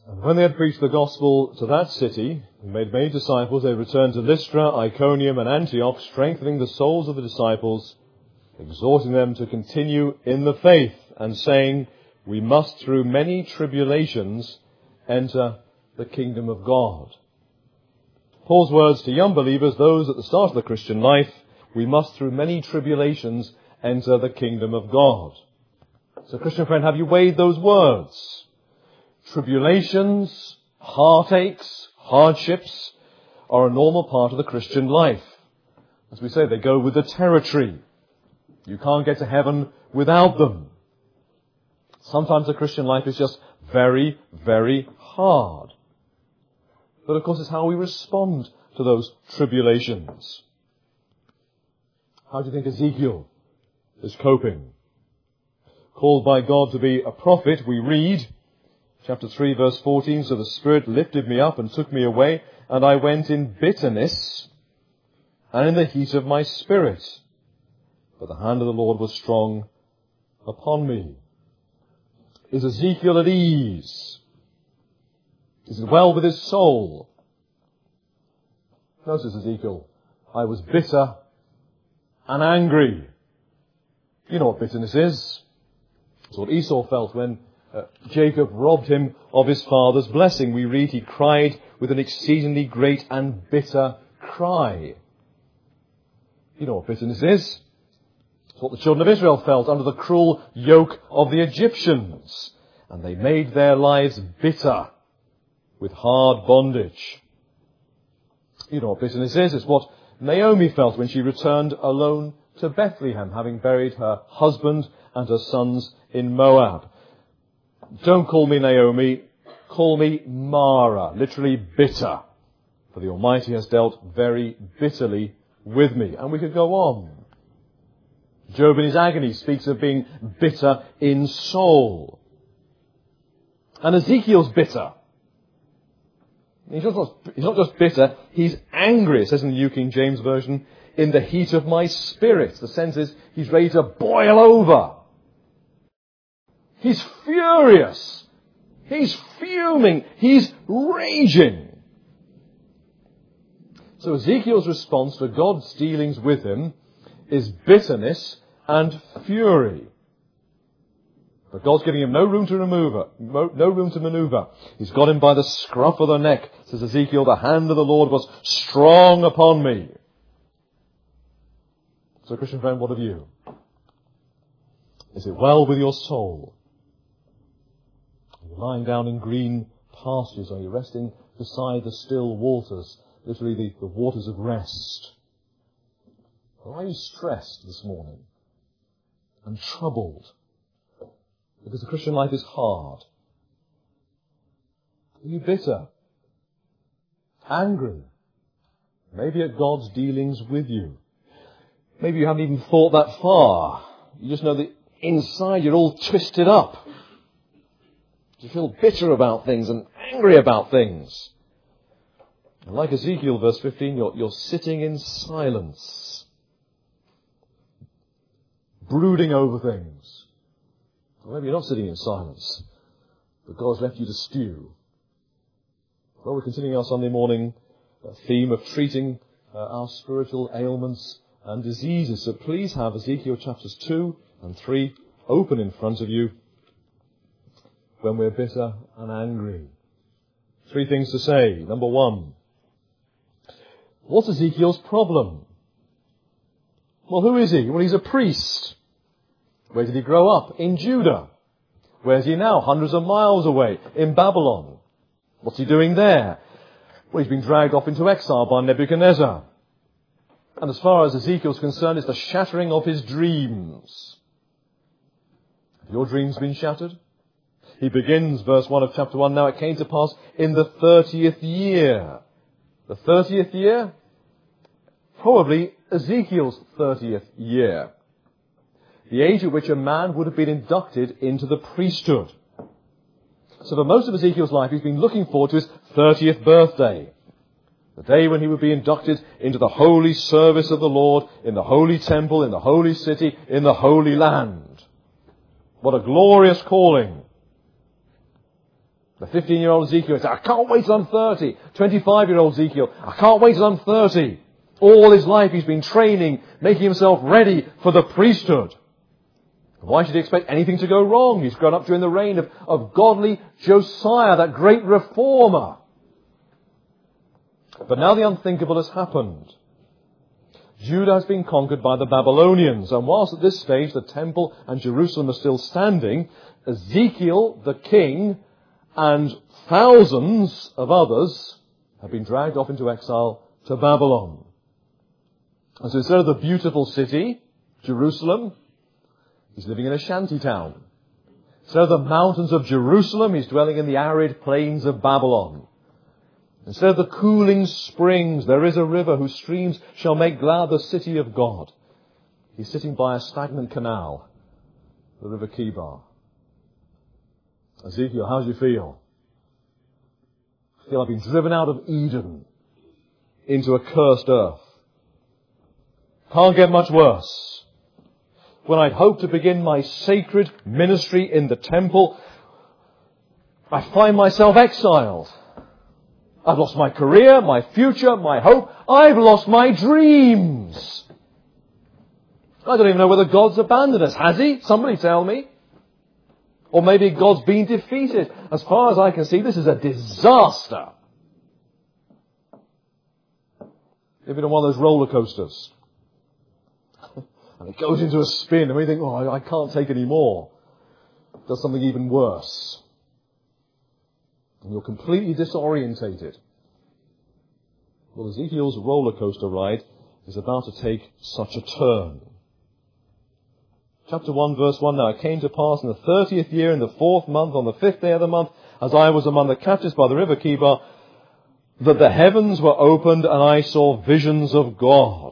And when they had preached the gospel to that city, and made many disciples, they returned to Lystra, Iconium, and Antioch, strengthening the souls of the disciples, exhorting them to continue in the faith, and saying, we must through many tribulations enter the kingdom of God. Paul's words to young believers, those at the start of the Christian life, we must through many tribulations enter the kingdom of God. So, Christian friend, have you weighed those words? Tribulations, heartaches, hardships are a normal part of the Christian life. As we say, they go with the territory. You can't get to heaven without them. Sometimes the Christian life is just very, very hard. But of course it's how we respond to those tribulations. How do you think Ezekiel is coping? Called by God to be a prophet, we read, chapter 3, verse 14, so the Spirit lifted me up and took me away, and I went in bitterness and in the heat of my spirit. But the hand of the Lord was strong upon me. Is Ezekiel at ease? Is it well with his soul? Notice Ezekiel, I was bitter and angry. You know what bitterness is. It's what Esau felt when Jacob robbed him of his father's blessing. We read he cried with an exceedingly great and bitter cry. You know what bitterness is. It's what the children of Israel felt under the cruel yoke of the Egyptians. And they made their lives bitter with hard bondage. You know what bitterness is. It's what Naomi felt when she returned alone to Bethlehem, having buried her husband and her sons in Moab. Don't call me Naomi, call me Mara, literally bitter. For the Almighty has dealt very bitterly with me. And we could go on. Job in his agony speaks of being bitter in soul. And Ezekiel's bitter. He's not just bitter, he's angry. It says in the New King James Version, in the heat of my spirit. The sense is he's ready to boil over. He's furious. He's fuming. He's raging. So Ezekiel's response to God's dealings with him is bitterness and fury. But God's giving him no room to maneuver. He's got him by the scruff of the neck. Says Ezekiel, the hand of the Lord was strong upon me. So, Christian friend, what of you? Is it well with your soul? Are you lying down in green pastures? Are you resting beside the still waters? Literally the waters of rest. Or are you stressed this morning and troubled? Because the Christian life is hard. Are you bitter? Angry? Maybe at God's dealings with you. Maybe you haven't even thought that far. You just know that inside you're all twisted up. You feel bitter about things and angry about things. And like Ezekiel, verse 15, you're sitting in silence, brooding over things. Well, maybe you're not sitting in silence, but God's left you to stew. Well, we're continuing our Sunday morning theme of treating our spiritual ailments and diseases. So please have Ezekiel chapters 2 and 3 open in front of you when we're bitter and angry. 3 things to say. Number 1, what's Ezekiel's problem? Well, who is he? Well, he's a priest. Where did he grow up? In Judah. Where's he now? Hundreds of miles away, in Babylon. What's he doing there? Well, he's been dragged off into exile by Nebuchadnezzar. And as far as Ezekiel's concerned, it's the shattering of his dreams. Have your dreams been shattered? He begins, verse 1 of chapter 1, now it came to pass in the 30th year. The 30th year? Probably Ezekiel's 30th year. The age at which a man would have been inducted into the priesthood. So for most of Ezekiel's life, he's been looking forward to his 30th birthday. The day when he would be inducted into the holy service of the Lord, in the holy temple, in the holy city, in the holy land. What a glorious calling. The 15-year-old Ezekiel said, I can't wait till I'm 30. 25-year-old Ezekiel, I can't wait till I'm 30. All his life he's been training, making himself ready for the priesthood. Why should he expect anything to go wrong? He's grown up during the reign of godly Josiah, that great reformer. But now the unthinkable has happened. Judah has been conquered by the Babylonians, and whilst at this stage the temple and Jerusalem are still standing, Ezekiel, the king, and thousands of others have been dragged off into exile to Babylon. And so instead of the beautiful city, Jerusalem, he's living in a shanty town. Instead of the mountains of Jerusalem, he's dwelling in the arid plains of Babylon. Instead of the cooling springs, there is a river whose streams shall make glad the city of God. He's sitting by a stagnant canal, the river Kibar. Ezekiel, how do you feel? I feel I've been driven out of Eden into a cursed earth. Can't get much worse. When I'd hoped to begin my sacred ministry in the temple, I find myself exiled. I've lost my career, my future, my hope. I've lost my dreams. I don't even know whether God's abandoned us. Has he? Somebody tell me. Or maybe God's been defeated. As far as I can see, this is a disaster. You've been on one of those roller coasters. And it goes into a spin and we think, oh, I can't take any more. It does something even worse. And you're completely disorientated. Well, Ezekiel's roller coaster ride is about to take such a turn. Chapter 1, verse 1, Now it came to pass in the 30th year, in the 4th month, on the 5th day of the month, as I was among the captives by the river Kibar, that the heavens were opened and I saw visions of God.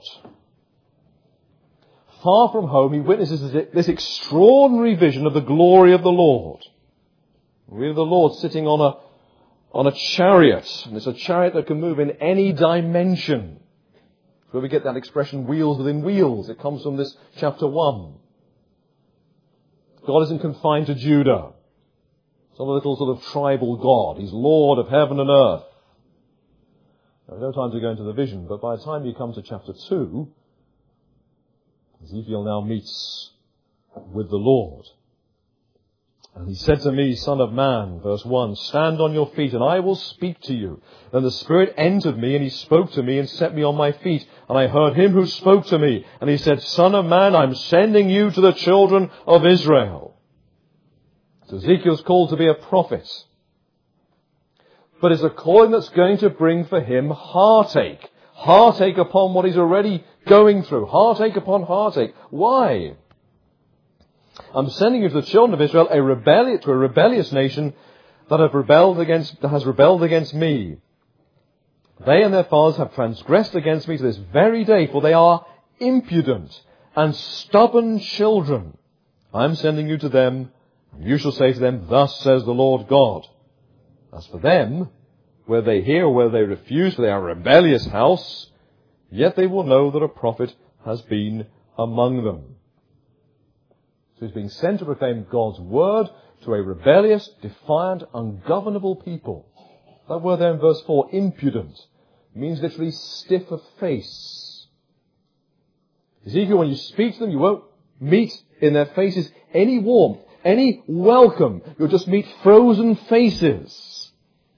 Far from home, he witnesses this extraordinary vision of the glory of the Lord. Really, the Lord sitting on a chariot. And it's a chariot that can move in any dimension. That's where we get that expression, wheels within wheels. It comes from this chapter 1. God isn't confined to Judah. Some little sort of tribal God. He's Lord of heaven and earth. Now, no time to go into the vision, but by the time you come to chapter 2, Ezekiel now meets with the Lord. And he said to me, Son of man, verse 1, Stand on your feet, and I will speak to you. Then the Spirit entered me, and he spoke to me, and set me on my feet. And I heard him who spoke to me. And he said, Son of man, I'm sending you to the children of Israel. So Ezekiel's called to be a prophet. But it's a calling that's going to bring for him heartache. Heartache upon what he's already going through. Heartache upon heartache. Why? I'm sending you to the children of Israel, to a rebellious nation that has rebelled against me. They and their fathers have transgressed against me to this very day, for they are impudent and stubborn children. I'm sending you to them, and you shall say to them, Thus says the Lord God. As for them, whether they hear or whether they refuse, for they are a rebellious house, yet they will know that a prophet has been among them. So he's being sent to proclaim God's word to a rebellious, defiant, ungovernable people. That word there in verse 4, impudent, means literally stiff of face. Ezekiel, when you speak to them, you won't meet in their faces any warmth, any welcome. You'll just meet frozen faces.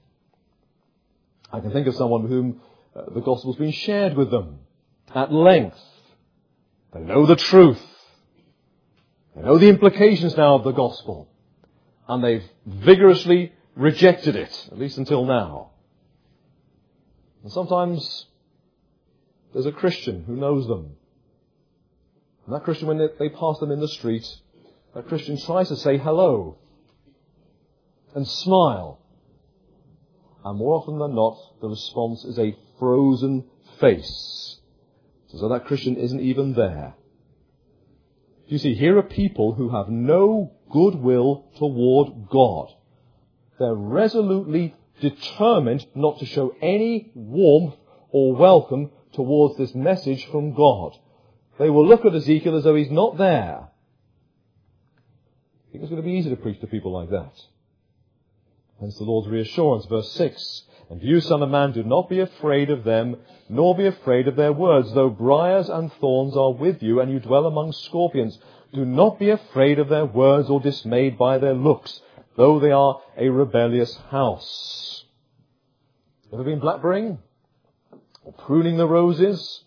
I can think of someone with whom the gospel's been shared with them at length. They know the truth. They know the implications now of the gospel. And they've vigorously rejected it, at least until now. And sometimes there's a Christian who knows them. And that Christian, when they pass them in the street, that Christian tries to say hello and smile. And more often than not, the response is a frozen face. So that Christian isn't even there. You see, here are people who have no goodwill toward God. They're resolutely determined not to show any warmth or welcome towards this message from God. They will look at Ezekiel as though he's not there. I think it's going to be easy to preach to people like that. Hence the Lord's reassurance, verse 6. And you, son of man, do not be afraid of them, nor be afraid of their words, though briars and thorns are with you, and you dwell among scorpions. Do not be afraid of their words or dismayed by their looks, though they are a rebellious house. Ever been blackberrying? Or pruning the roses?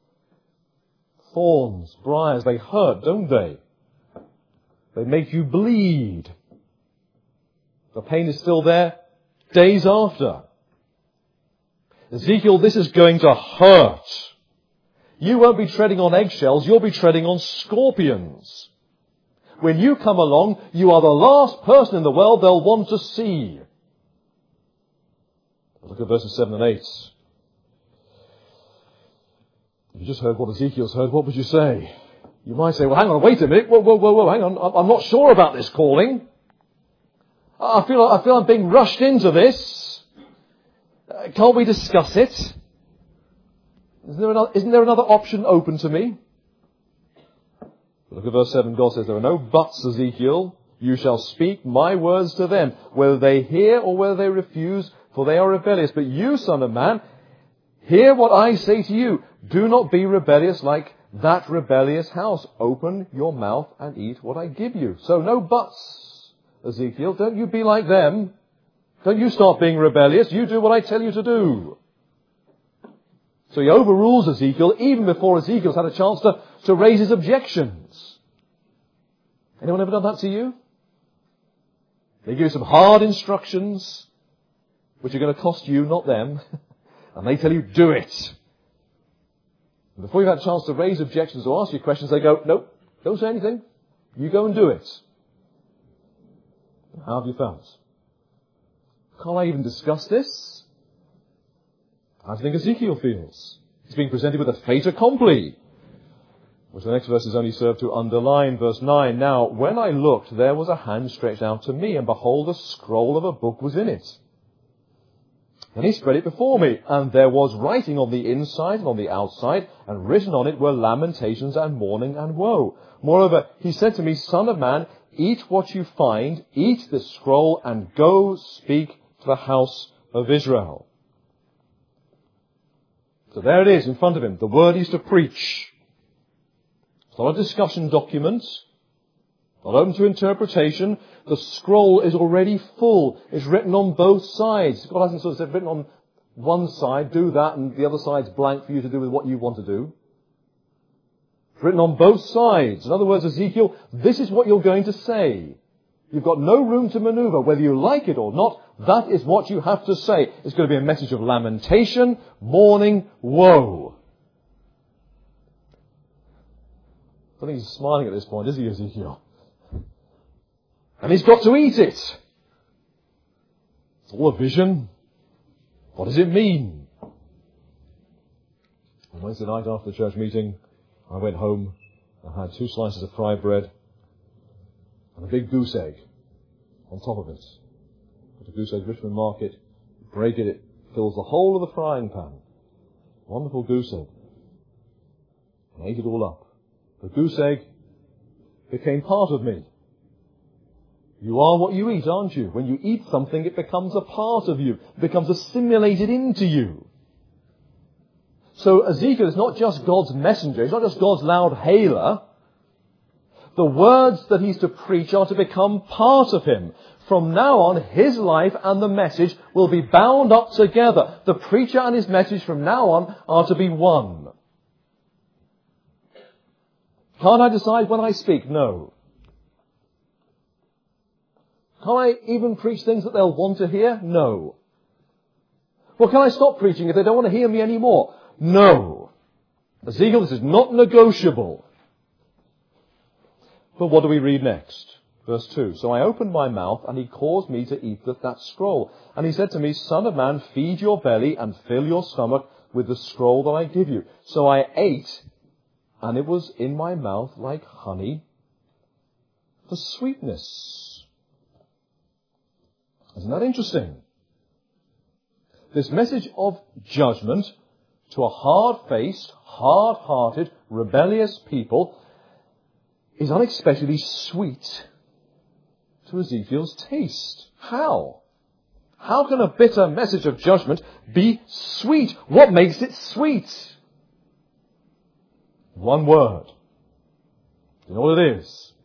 Thorns, briars, they hurt, don't they? They make you bleed. The pain is still there days after. Ezekiel, this is going to hurt. You won't be treading on eggshells, you'll be treading on scorpions. When you come along, you are the last person in the world they'll want to see. Look at verses 7 and 8. If you just heard what Ezekiel's heard, what would you say? You might say, well, hang on, wait a minute. Whoa, hang on. I'm not sure about this calling. I feel I'm being rushed into this. Can't we discuss it? Isn't there another option open to me? Look at verse 7. God says, there are no buts, Ezekiel. You shall speak my words to them, whether they hear or whether they refuse, for they are rebellious. But you, son of man, hear what I say to you. Do not be rebellious like that rebellious house. Open your mouth and eat what I give you. So no buts, Ezekiel. Don't you be like them. Don't you start being rebellious. You do what I tell you to do. So he overrules Ezekiel even before Ezekiel's had a chance to raise his objections. Anyone ever done that to you? They give you some hard instructions, which are going to cost you, not them. And they tell you, do it. And before you've had a chance to raise objections or ask you questions, they go, nope, don't say anything. You go and do it. How have you felt? Can't I even discuss this? How do you think Ezekiel feels? He's being presented with a fait accompli, which the next verses only serve to underline. Verse 9, now, when I looked, there was a hand stretched out to me, and behold, a scroll of a book was in it. And he spread it before me, and there was writing on the inside and on the outside, and written on it were lamentations and mourning and woe. Moreover, he said to me, Son of man, eat what you find, eat this scroll, and go speak to the house of Israel. So there it is in front of him, the word he's to preach. It's not a discussion document, not open to interpretation. The scroll is already full. It's written on both sides. God hasn't sort of said, written on one side, do that, and the other side's blank for you to do with what you want to do. It's written on both sides. In other words, Ezekiel, this is what you're going to say. You've got no room to maneuver. Whether you like it or not, that is what you have to say. It's going to be a message of lamentation, mourning, woe. I don't think he's smiling at this point, is he, Ezekiel? And he's got to eat it. It's all a vision. What does it mean? On Wednesday night after the church meeting, I went home. I had 2 slices of fried bread and a big goose egg on top of it. Got a goose egg, Richmond Market, break it, it fills the whole of the frying pan. Wonderful goose egg. I ate it all up. The goose egg became part of me. You are what you eat, aren't you? When you eat something, it becomes a part of you. It becomes assimilated into you. So Ezekiel is not just God's messenger. He's not just God's loud hailer. The words that he's to preach are to become part of him. From now on, his life and the message will be bound up together. The preacher and his message from now on are to be one. Can't I decide when I speak? No. Can't I even preach things that they'll want to hear? No. Well, can I stop preaching if they don't want to hear me anymore? No. Ezekiel, this is not negotiable. But what do we read next? Verse 2. So I opened my mouth, and he caused me to eat that scroll. And he said to me, Son of man, feed your belly and fill your stomach with the scroll that I give you. So I ate, and it was in my mouth like honey for sweetness. Isn't that interesting? This message of judgment to a hard-faced, hard-hearted, rebellious people is unexpectedly sweet to Ezekiel's taste. How? How can a bitter message of judgment be sweet? What makes it sweet? One word. You know what it is?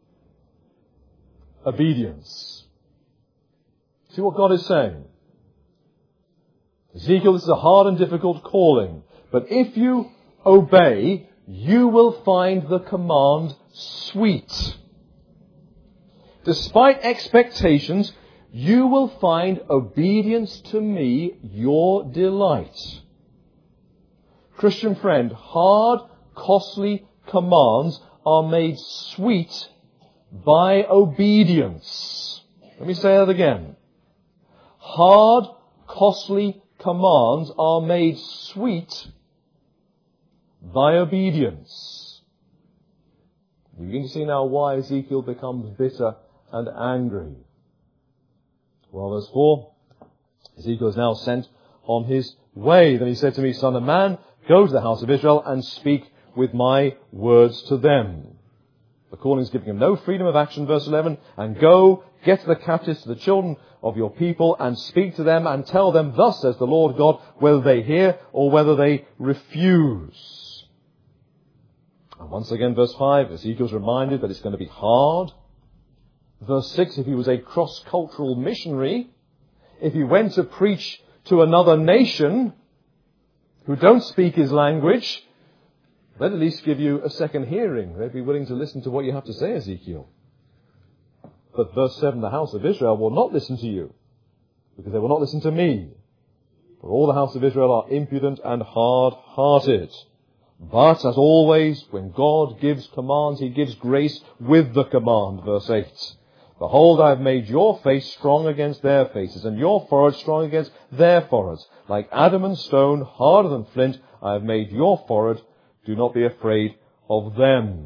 Obedience. See what God is saying? Ezekiel, this is a hard and difficult calling. But if you obey, you will find the command sweet. Despite expectations, you will find obedience to me your delight. Christian friend, hard, costly commands are made sweet by obedience. Let me say that again. Hard, costly commands are made sweet by obedience. You begin to see now why Ezekiel becomes bitter and angry. Well, verse 4, Ezekiel is now sent on his way. Then he said to me, Son of man, go to the house of Israel and speak with my words to them. The calling is giving him no freedom of action, verse 11, and go, get to the captives, to the children of your people, and speak to them, and tell them, thus says the Lord God, whether they hear or whether they refuse. And once again, verse 5, Ezekiel's reminded that it's going to be hard. Verse 6, if he was a cross-cultural missionary, if he went to preach to another nation who don't speak his language, they'd at least give you a second hearing. They'd be willing to listen to what you have to say, Ezekiel. But verse 7, the house of Israel will not listen to you, because they will not listen to me. For all the house of Israel are impudent and hard-hearted. But, as always, when God gives commands, he gives grace with the command. Verse 8. Behold, I have made your face strong against their faces, and your forehead strong against their foreheads. Like adamant stone, harder than flint, I have made your forehead. Do not be afraid of them.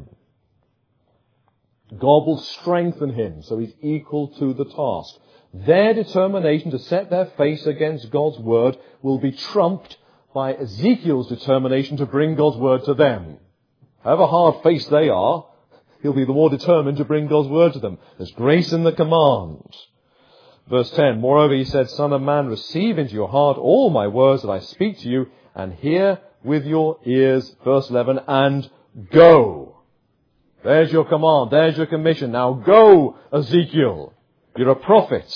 God will strengthen him so he's equal to the task. Their determination to set their face against God's word will be trumped by Ezekiel's determination to bring God's word to them. However hard-faced they are, he'll be the more determined to bring God's word to them. There's grace in the command. Verse 10, moreover, he said, Son of man, receive into your heart all my words that I speak to you, and hear with your ears. Verse 11, and go. There's your command. There's your commission. Now go, Ezekiel. You're a prophet.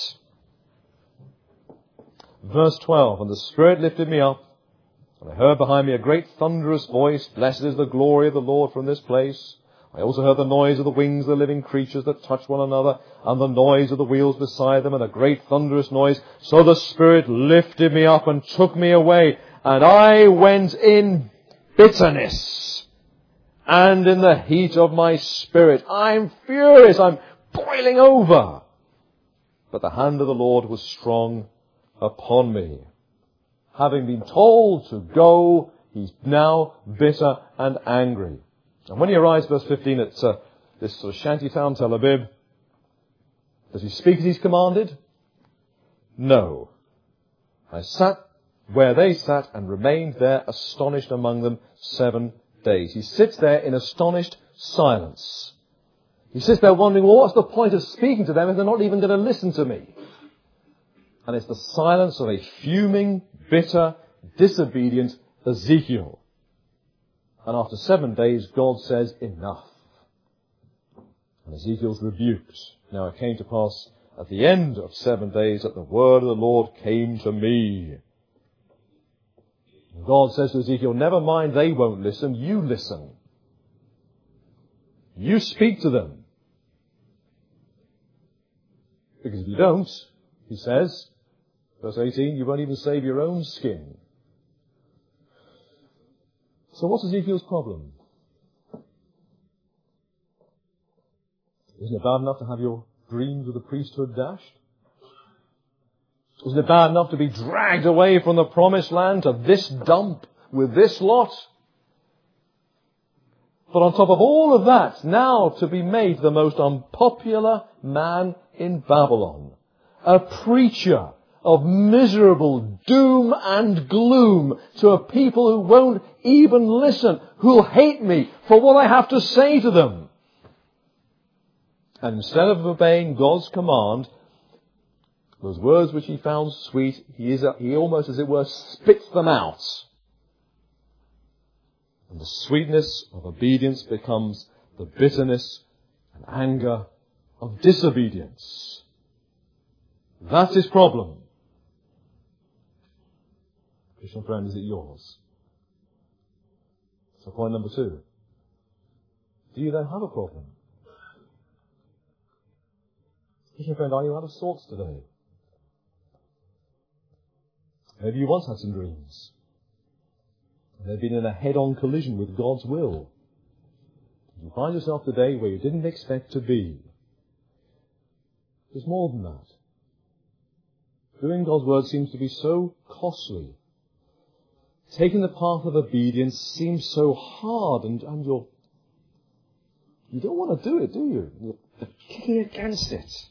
Verse 12, and the Spirit lifted me up, and I heard behind me a great thunderous voice, Blessed is the glory of the Lord from this place. I also heard the noise of the wings of the living creatures that touch one another, and the noise of the wheels beside them, and a great thunderous noise. So the Spirit lifted me up and took me away, and I went in bitterness and in the heat of my spirit. I'm furious. I'm boiling over. But the hand of the Lord was strong upon me. Having been told to go, he's now bitter and angry. And when he arrives, verse 15, at this sort of shanty town, Tel Aviv, does he speak as he's commanded? No. I sat where they sat and remained there astonished among them 7 days. He sits there in astonished silence. He sits there wondering, well, what's the point of speaking to them if they're not even going to listen to me? And it's the silence of a fuming, bitter, disobedient Ezekiel. And after 7 days, God says, enough. And Ezekiel's rebuked. Now it came to pass at the end of 7 days that the word of the Lord came to me. And God says to Ezekiel, never mind, they won't listen, you listen. You speak to them. Because if you don't, he says, verse 18, you won't even save your own skin. So what's Ezekiel's problem? Isn't it bad enough to have your dreams of the priesthood dashed? Isn't it bad enough to be dragged away from the promised land to this dump with this lot? But on top of all of that, now to be made the most unpopular man in Babylon, a preacher of miserable doom and gloom to a people who won't even listen, who'll hate me for what I have to say to them. And instead of obeying God's command, Those words which he found sweet, he almost, as it were, spits them out. And the sweetness of obedience becomes the bitterness and anger of disobedience. That's his problem. Christian friend, is it yours? So point number 2. Do you then have a problem? Christian friend, are you out of sorts today? Maybe you once had some dreams. And they've been in a head-on collision with God's will. You find yourself today where you didn't expect to be. There's more than that. Doing God's word seems to be so costly. Taking the path of obedience seems so hard, and you don't want to do it, do you? You're kicking against it. Is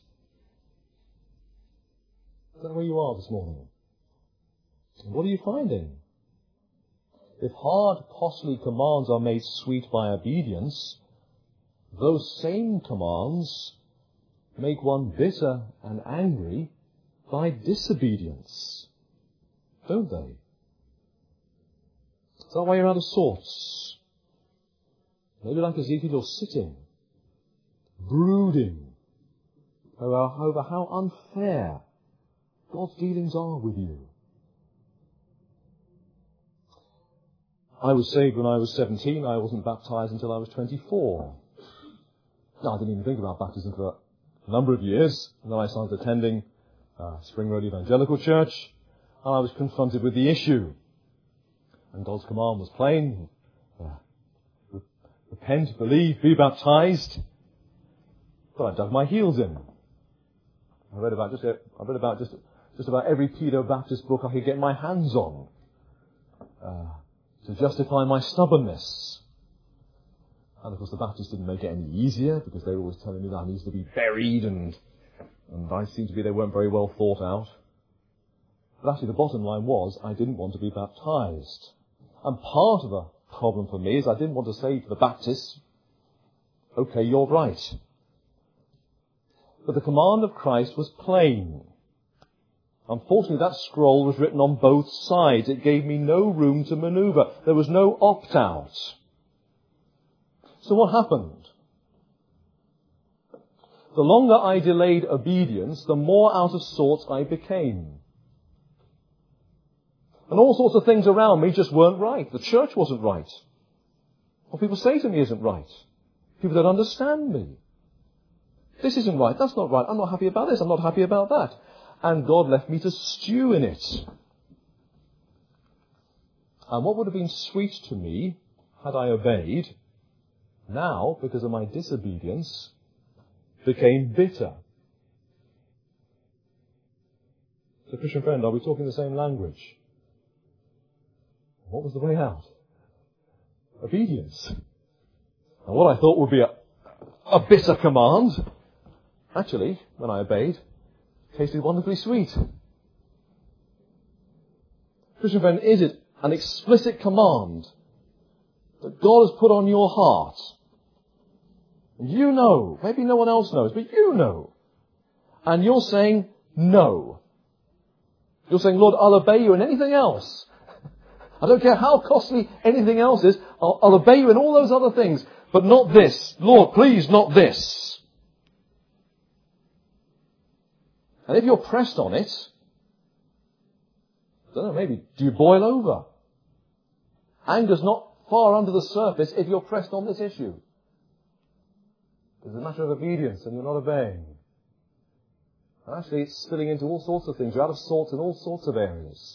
that where you are this morning? And what are you finding? If hard, costly commands are made sweet by obedience, those same commands make one bitter and angry by disobedience, don't they? Is that why you're out of sorts? Maybe like Ezekiel, you're sitting, brooding over how unfair God's dealings are with you. I was saved when I was 17. I wasn't baptized until I was 24. Now, I didn't even think about baptism for a number of years. And then I started attending Spring Road Evangelical Church, and I was confronted with the issue. And God's command was plain. Repent, believe, be baptized. But I dug my heels in. I read about just about every pedo-Baptist book I could get my hands on to justify my stubbornness. And of course the Baptists didn't make it any easier, because they were always telling me that I needed to be buried, and I seemed to be they weren't very well thought out. But actually the bottom line was I didn't want to be baptized. And part of the problem for me is I didn't want to say to the Baptists, okay, you're right. But the command of Christ was plain. Unfortunately, that scroll was written on both sides. It gave me no room to maneuver. There was no opt-out. So what happened? The longer I delayed obedience, the more out of sorts I became. And all sorts of things around me just weren't right. The church wasn't right. What people say to me isn't right. People don't understand me. This isn't right. That's not right. I'm not happy about this. I'm not happy about that. And God left me to stew in it. And what would have been sweet to me had I obeyed, now, because of my disobedience, became bitter. So, Christian friend, are we talking the same language? What was the way out? Obedience. And what I thought would be a bitter command, actually, when I obeyed, tasted wonderfully sweet. Christian friend, is it an explicit command that God has put on your heart? And you know, maybe no one else knows, but you know. And you're saying no. You're saying, Lord, I'll obey you in anything else. I don't care how costly anything else is. I'll obey you in all those other things, but not this. Lord, please, not this. And if you're pressed on it, I don't know, maybe, do you boil over? Anger's not far under the surface if you're pressed on this issue. It's a matter of obedience and you're not obeying. And actually it's spilling into all sorts of things. You're out of sorts in all sorts of areas.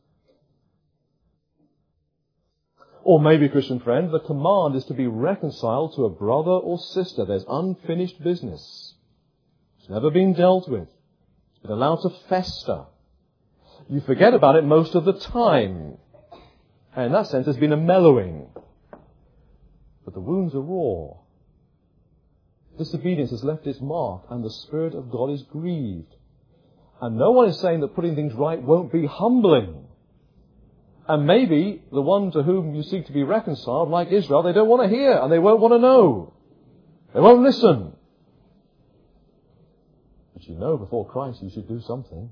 Or maybe, Christian friend, the command is to be reconciled to a brother or sister. There's unfinished business. It's never been dealt with. It's been allowed to fester. You forget about it most of the time. And in that sense, there's been a mellowing. But the wounds are raw. Disobedience has left its mark, and the Spirit of God is grieved. And no one is saying that putting things right won't be humbling. And maybe the one to whom you seek to be reconciled, like Israel, they don't want to hear, and they won't want to know. They won't listen. But you know before Christ you should do something.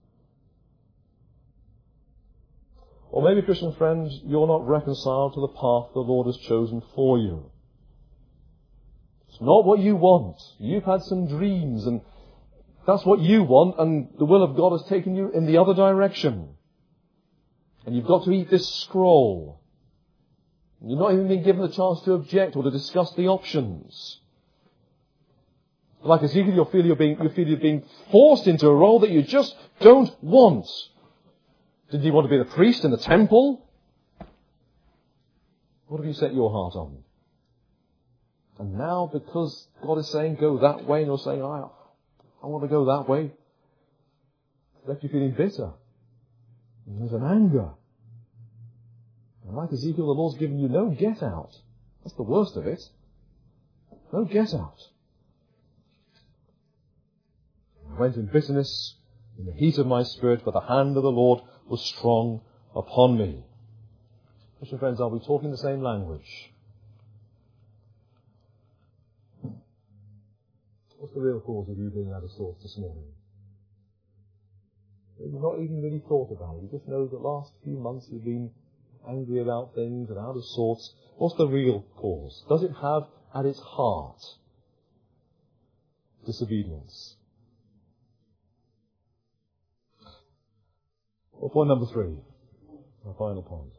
Or maybe, Christian friends, you're not reconciled to the path the Lord has chosen for you. It's not what you want. You've had some dreams, and that's what you want, and the will of God has taken you in the other direction. And you've got to eat this scroll. You've not even been given the chance to object or to discuss the options. Like Ezekiel, you feel you're being forced into a role that you just don't want. Did you want to be the priest in the temple? What have you set your heart on? And now, because God is saying go that way, and you're saying, I want to go that way, it's left you feeling bitter. And there's an anger. And like Ezekiel, the Lord's given you no get out. That's the worst of it. No get out. I went in bitterness, in the heat of my spirit, but the hand of the Lord was strong upon me. Christian friends, are we talking the same language? What's the real cause of you being out of sorts this morning? You've not even really thought about it. You just know that the last few months you've been angry about things and out of sorts. What's the real cause? Does it have at its heart disobedience? Well, point number 3, my final point.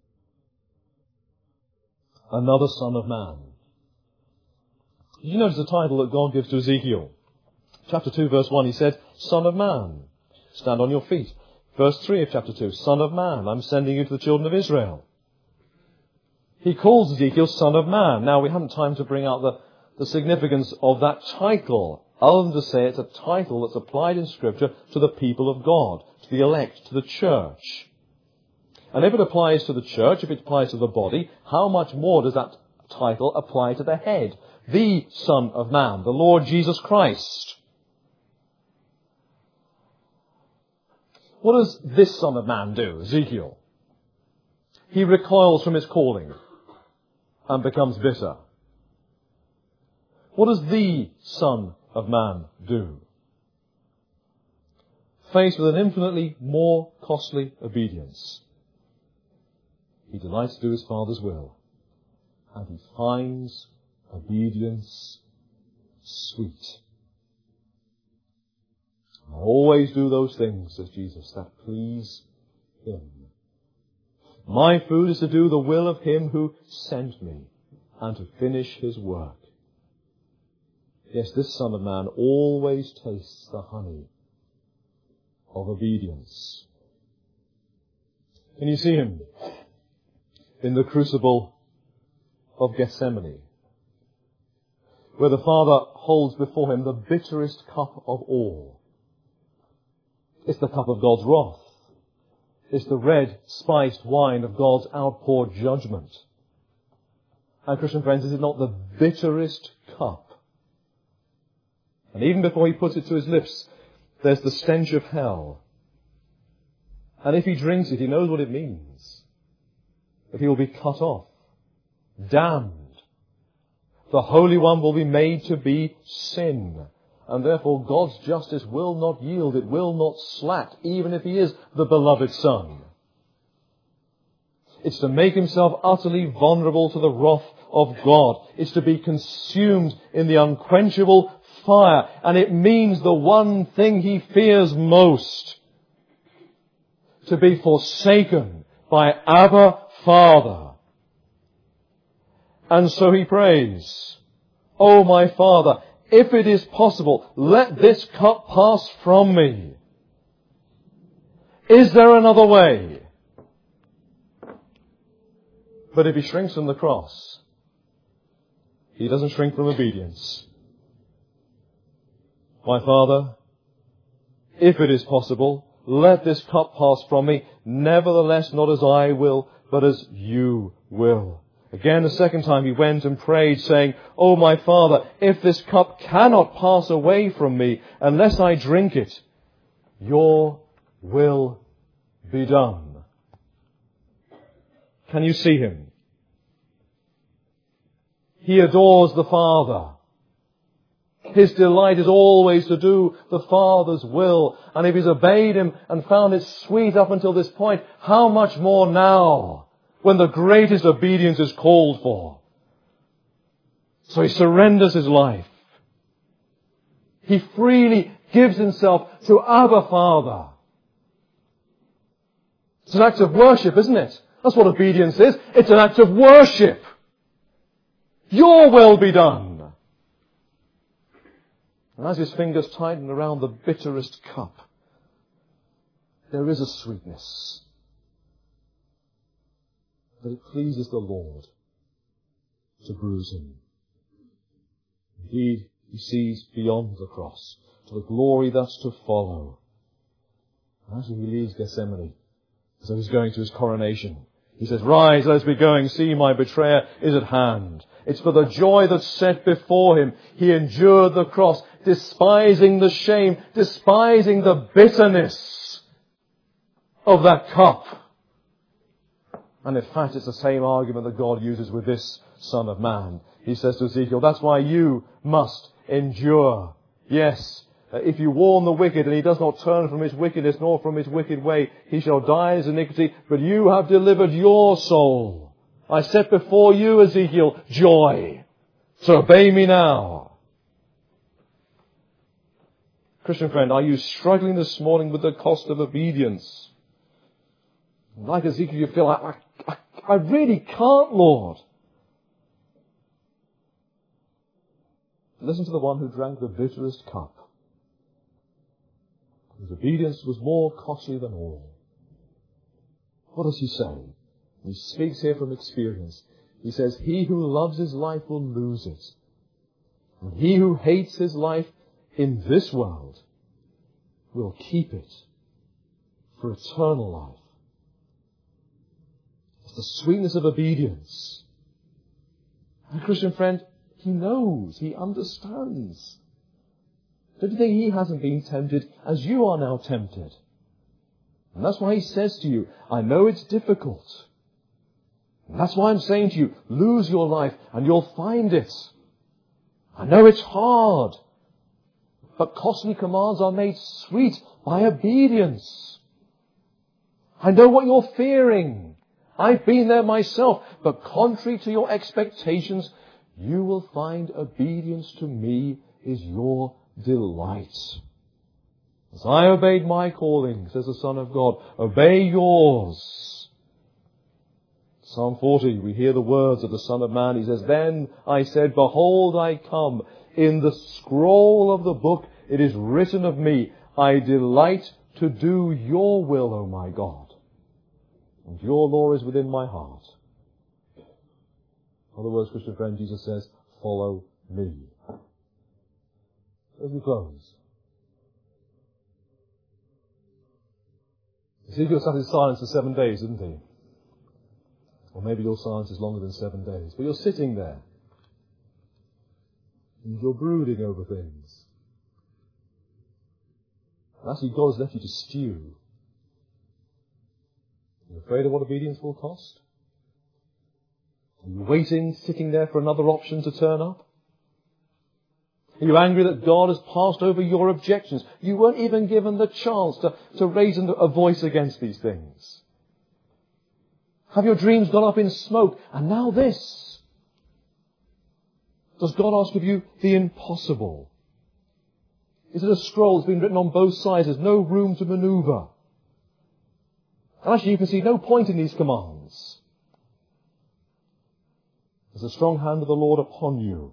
Another son of man. Did you notice the title that God gives to Ezekiel? Chapter 2, verse 1, he said, Son of man, stand on your feet. Verse 3 of chapter 2, Son of man, I'm sending you to the children of Israel. He calls Ezekiel Son of Man. Now, we haven't time to bring out the significance of that title, other than to say it's a title that's applied in Scripture to the people of God, to the elect, to the church. And if it applies to the church, if it applies to the body, how much more does that title apply to the head? The Son of Man, the Lord Jesus Christ. What does this Son of Man do, Ezekiel? He recoils from his calling and becomes bitter. What does the Son of Man do? Faced with an infinitely more costly obedience, he delights to do his Father's will, and he finds obedience sweet. I always do those things, says Jesus, that please him. My food is to do the will of him who sent me and to finish his work. Yes, this Son of Man always tastes the honey of obedience. Can you see him in the crucible of Gethsemane, where the Father holds before him the bitterest cup of all? It's the cup of God's wrath. It's the red, spiced wine of God's outpoured judgment. And Christian friends, is it not the bitterest cup? And even before he puts it to his lips, there's the stench of hell. And if he drinks it, he knows what it means. That he will be cut off, damned. The Holy One will be made to be sin. And therefore God's justice will not yield, it will not slack, even if he is the beloved Son. It's to make himself utterly vulnerable to the wrath of God. It's to be consumed in the unquenchable fire. And it means the one thing he fears most: to be forsaken by Abba Father. And so he prays, "O my Father, if it is possible, let this cup pass from me. Is there another way?" But if he shrinks from the cross, he doesn't shrink from obedience. "My Father, if it is possible, let this cup pass from me. Nevertheless, not as I will, but as you will." Again, a second time he went and prayed, saying, "O my Father, if this cup cannot pass away from me unless I drink it, your will be done." Can you see him? He adores the Father. His delight is always to do the Father's will. And if He's obeyed Him and found it sweet up until this point, how much more now, when the greatest obedience is called for? So He surrenders His life. He freely gives Himself to Abba, Father. It's an act of worship, isn't it? That's what obedience is. It's an act of worship. Your will be done. And as His fingers tighten around the bitterest cup, there is a sweetness. That it pleases the Lord to bruise Him. Indeed, He sees beyond the cross to the glory that's to follow. And as He leaves Gethsemane, as He's going to His coronation, He says, "Rise, let us be going. See, my betrayer is at hand." It's for the joy that's set before Him. He endured the cross, despising the shame, despising the bitterness of that cup. And in fact, it's the same argument that God uses with this Son of Man. He says to Ezekiel, that's why you must endure. Yes, if you warn the wicked and he does not turn from his wickedness nor from his wicked way, he shall die in his iniquity, but you have delivered your soul. I set before you, Ezekiel, joy. So obey me now. Christian friend, are you struggling this morning with the cost of obedience? Like Ezekiel, you feel like, I really can't, Lord. Listen to the one who drank the bitterest cup. His obedience was more costly than all. What does he say? He speaks here from experience. He says, he who loves his life will lose it. And he who hates his life in this world will keep it for eternal life. It's the sweetness of obedience. And Christian friend, he knows, he understands. Don't you think he hasn't been tempted as you are now tempted? And that's why he says to you, I know it's difficult. And that's why I'm saying to you, lose your life and you'll find it. I know it's hard, but costly commands are made sweet by obedience. I know what you're fearing. I've been there myself, but contrary to your expectations, you will find obedience to me is your delight. As I obeyed my calling, says the Son of God, obey yours. Psalm 40, we hear the words of the Son of Man. He says, then I said, behold, I come. In the scroll of the book it is written of me, I delight to do your will, O my God. And your law is within my heart. In other words, Christian friend, Jesus says, follow me. As we close. Ezekiel sat in silence for 7 days, didn't he? Or maybe your silence is longer than 7 days. But you're sitting there. And you're brooding over things. And actually God has left you to stew. Are you afraid of what obedience will cost? Are you waiting, sitting there for another option to turn up? Are you angry that God has passed over your objections? You weren't even given the chance to raise a voice against these things. Have your dreams gone up in smoke? And now this. Does God ask of you the impossible? Is it a scroll that's been written on both sides? There's no room to maneuver. And actually you can see no point in these commands. There's a strong hand of the Lord upon you.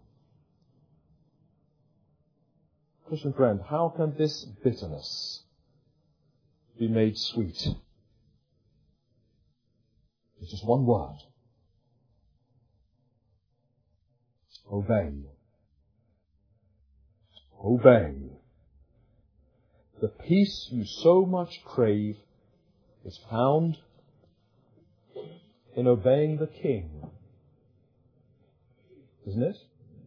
Christian friend, how can this bitterness be made sweet? It's just one word. Obey. Obey. The peace you so much crave is found in obeying the King. Isn't it?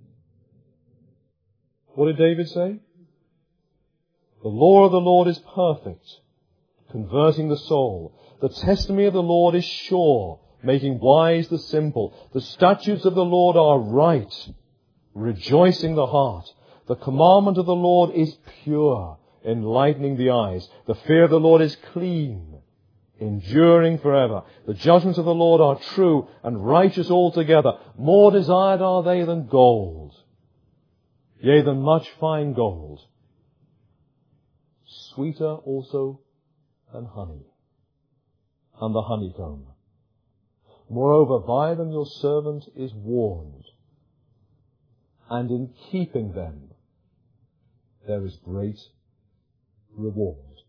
What did David say? The law of the Lord is perfect, converting the soul. The testimony of the Lord is sure, making wise the simple. The statutes of the Lord are right, rejoicing the heart. The commandment of the Lord is pure, enlightening the eyes. The fear of the Lord is clean, enduring forever. The judgments of the Lord are true and righteous altogether. More desired are they than gold, yea, than much fine gold. Sweeter also than honey, and the honeycomb. Moreover, by them your servant is warned, and in keeping them there is great reward.